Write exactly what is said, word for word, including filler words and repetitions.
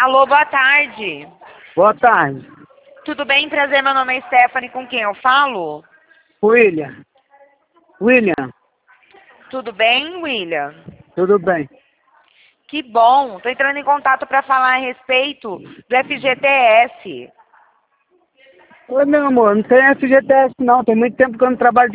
Alô, boa tarde. Boa tarde. Tudo bem? Prazer, meu nome é Stephanie, com quem eu falo? William. William, Tudo bem, William? tudo bem? Que bom. Tô entrando em contato para falar a respeito do F G T S. Oi, meu amor, não tem F G T S não, tem muito tempo que eu não trabalho